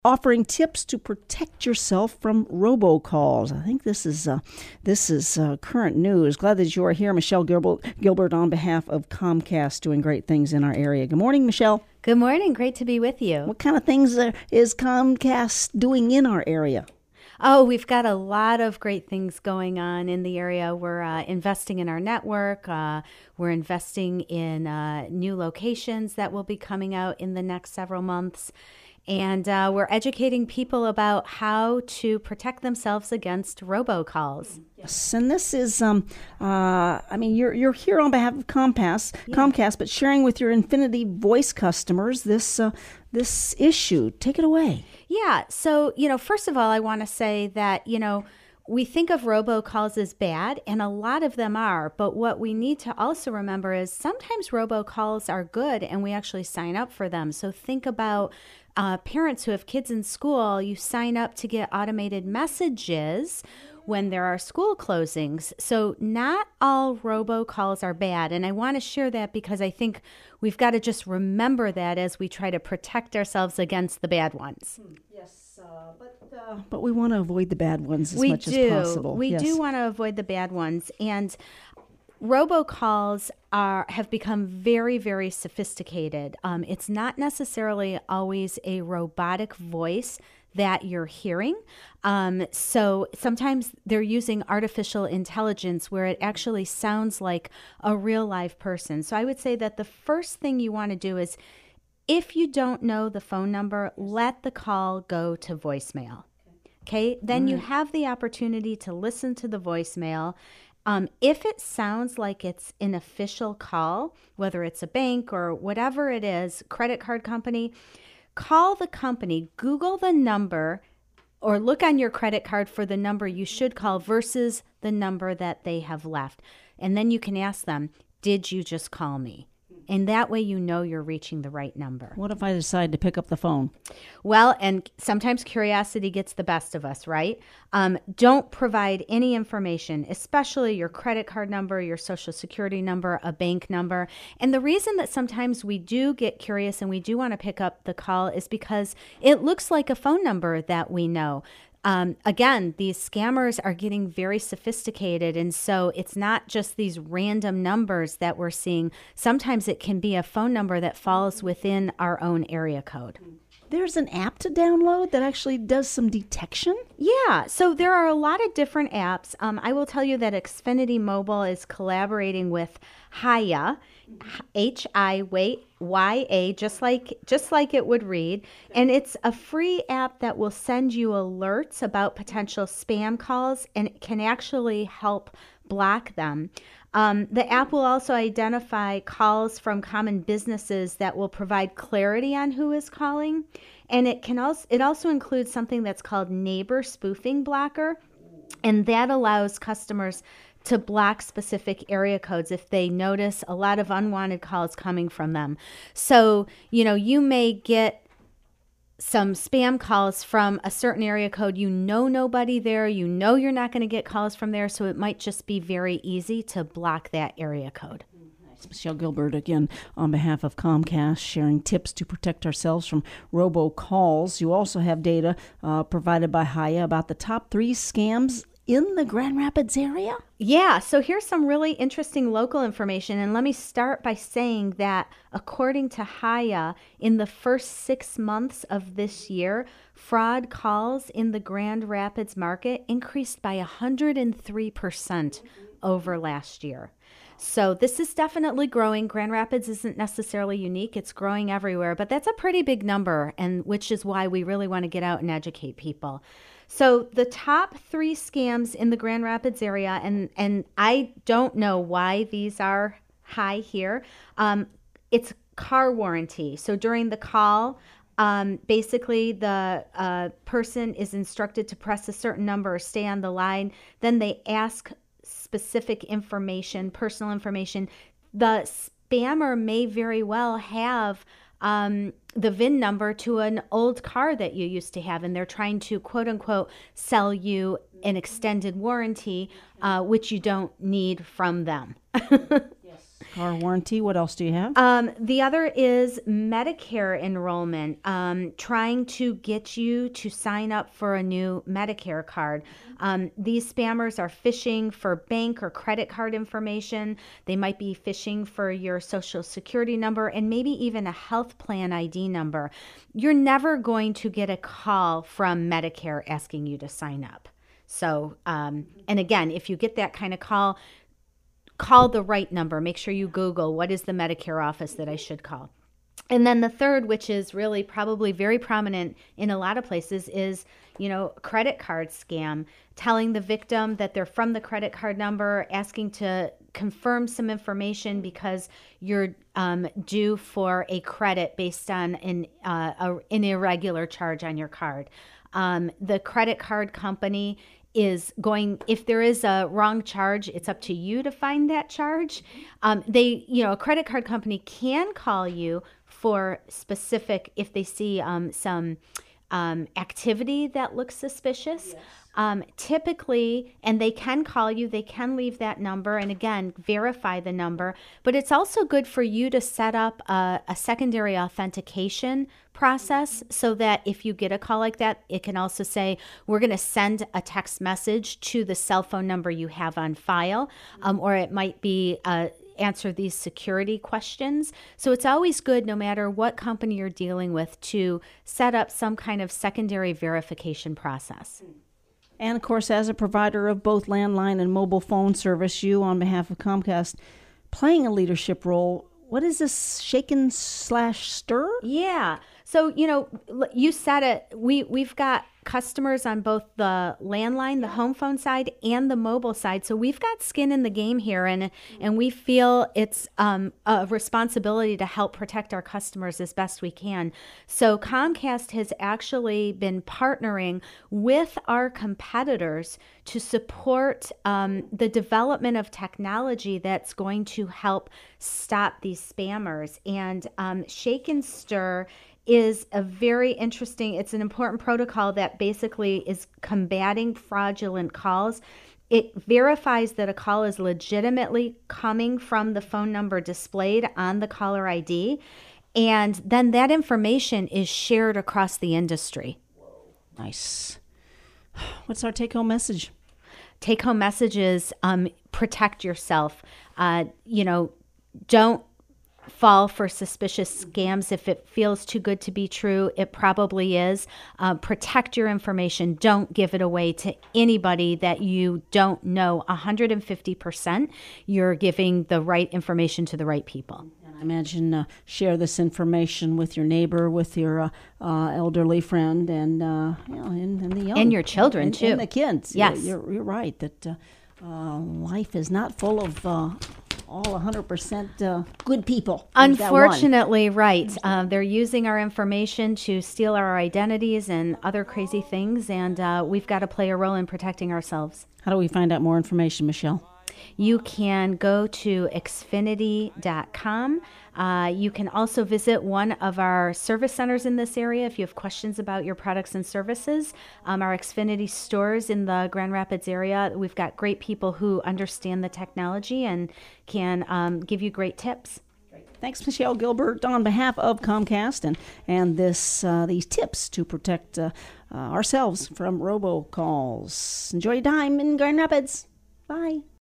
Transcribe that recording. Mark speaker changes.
Speaker 1: offering tips to protect yourself from robocalls. I think this is current news. Glad that you are here, Michelle Gilbert, on behalf of Comcast, doing great things in our area. Good morning, Michelle.
Speaker 2: Good morning. Great to be with you.
Speaker 1: What kind of things is Comcast doing in our area?
Speaker 2: Oh, we've got a lot of great things going on in the area. We're investing in our network. We're investing in new locations that will be coming out in the next several months. And we're educating people about how to protect themselves against robocalls.
Speaker 1: Yes, and this is, you're here on behalf of Comcast, but sharing with your Infinity Voice customers this issue. Take it away.
Speaker 2: Yeah. So, first of all, I want to say that, we think of robocalls as bad, and a lot of them are. But what we need to also remember is sometimes robocalls are good, and we actually sign up for them. So think about parents who have kids in school. You sign up to get automated messages when there are school closings. So not all robocalls are bad. And I want to share that because I think we've got to just remember that as we try to protect ourselves against the bad ones.
Speaker 1: Yes, but we want to avoid the bad ones as much as possible.
Speaker 2: We do want to avoid the bad ones. And robocalls have become very, very sophisticated. It's not necessarily always a robotic voice that you're hearing. So sometimes they're using artificial intelligence where it actually sounds like a real live person. So I would say that the first thing you want to do is, if you don't know the phone number, let the call go to voicemail. Okay? Then you have the opportunity to listen to the voicemail. If it sounds like it's an official call, whether it's a bank or whatever it is, credit card company, call the company, Google the number, or look on your credit card for the number you should call versus the number that they have left. And then you can ask them, did you just call me? And that way you know you're reaching the right number.
Speaker 1: What if I decide to pick up the phone?
Speaker 2: Well, and sometimes curiosity gets the best of us, right? Don't provide any information, especially your credit card number, your social security number, a bank number. And the reason that sometimes we do get curious and we do want to pick up the call is because it looks like a phone number that we know. Again, these scammers are getting very sophisticated, and so it's not just these random numbers that we're seeing. Sometimes it can be a phone number that falls within our own area code.
Speaker 1: There's an app to download that actually does some detection?
Speaker 2: Yeah, so there are a lot of different apps. I will tell you that Xfinity Mobile is collaborating with Hiya, Hiya, just like it would read. And it's a free app that will send you alerts about potential spam calls and can actually help block them. The app will also identify calls from common businesses that will provide clarity on who is calling. And it also includes something that's called Neighbor Spoofing Blocker. And that allows customers to block specific area codes if they notice a lot of unwanted calls coming from them. So, you may get some spam calls from a certain area code. Nobody there. You're not going to get calls from there. So it might just be very easy to block that area code.
Speaker 1: Michelle Gilbert, again, on behalf of Comcast, sharing tips to protect ourselves from robocalls. You also have data provided by Hiya about the top 3 scams in the Grand Rapids area?
Speaker 2: Yeah, so here's some really interesting local information. And let me start by saying that according to Hiya, in the first 6 months of this year, fraud calls in the Grand Rapids market increased by 103% over last year. So this is definitely growing. Grand Rapids isn't necessarily unique. It's growing everywhere, but that's a pretty big number, and which is why we really want to get out and educate people. So the top 3 scams in the Grand Rapids area, and I don't know why these are high here. It's car warranty. So during the call, basically the person is instructed to press a certain number or stay on the line. Then they ask specific information, personal information. The spammer may very well have the VIN number to an old car that you used to have, and they're trying to, quote unquote, sell you an extended warranty, which you don't need from them.
Speaker 1: Yes. car warranty. What else do you have?
Speaker 2: The other is Medicare enrollment, trying to get you to sign up for a new Medicare card. These spammers are phishing for bank or credit card information. They might be phishing for your social security number and maybe even a health plan ID number. You're never going to get a call from Medicare asking you to sign up. So, and again, if you get that kind of call the right number. Make sure you Google what is the Medicare office that I should call. And then the third, which is really probably very prominent in a lot of places, is, credit card scam, telling the victim that they're from the credit card number, asking to confirm some information because you're due for a credit based on an irregular charge on your card. The credit card company is going, if there is a wrong charge, it's up to you to find that charge. A credit card company can call you for specific, if they see some activity that looks suspicious. Yes. Typically, and they can call you, they can leave that number, and again, verify the number. But it's also good for you to set up a secondary authentication process so that if you get a call like that, it can also say, we're going to send a text message to the cell phone number you have on file, or it might be answer these security questions. So it's always good, no matter what company you're dealing with, to set up some kind of secondary verification process.
Speaker 1: And of course, as a provider of both landline and mobile phone service, you, on behalf of Comcast, playing a leadership role. What is this shaken/stir?
Speaker 2: Yeah. So, you said it. We've got customers on both the landline, the home phone side, and the mobile side. So we've got skin in the game here, and we feel it's a responsibility to help protect our customers as best we can. So Comcast has actually been partnering with our competitors to support the development of technology that's going to help stop these spammers. And Shake and Stir is a very interesting, it's an important protocol that basically is combating fraudulent calls. It verifies that a call is legitimately coming from the phone number displayed on the caller ID, and then that information is shared across the industry.
Speaker 1: Nice. What's our take-home message?
Speaker 2: Take-home message is protect yourself. Don't fall for suspicious scams. If it feels too good to be true, it probably is. Protect your information. Don't give it away to anybody that you don't know. 150%, you're giving the right information to the right people.
Speaker 1: I imagine share this information with your neighbor, with your elderly friend, and and the young,
Speaker 2: and your children too,
Speaker 1: and the kids.
Speaker 2: Yes,
Speaker 1: you're right that life is not full of all 100% good people.
Speaker 2: Unfortunately, right. They're using our information to steal our identities and other crazy things, and we've got to play a role in protecting ourselves.
Speaker 1: How do we find out more information, Michelle?
Speaker 2: You can go to Xfinity.com. You can also visit one of our service centers in this area if you have questions about your products and services. Our Xfinity stores in the Grand Rapids area, we've got great people who understand the technology and can give you great tips.
Speaker 1: Thanks, Michelle Gilbert, on behalf of Comcast and these tips to protect ourselves from robocalls. Enjoy your time in Grand Rapids. Bye.